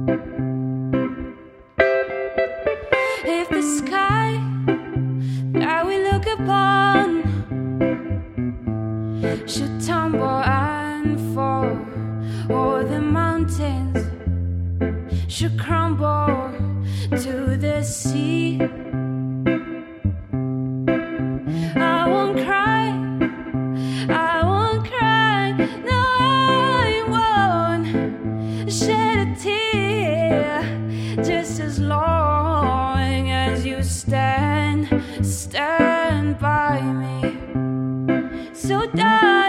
If the sky that we look upon should tumble and fall, or the mountains should crumble to the sea, I won't cry, I won't cry, no, I won't shed a tear, just as long as you stand by me. So die.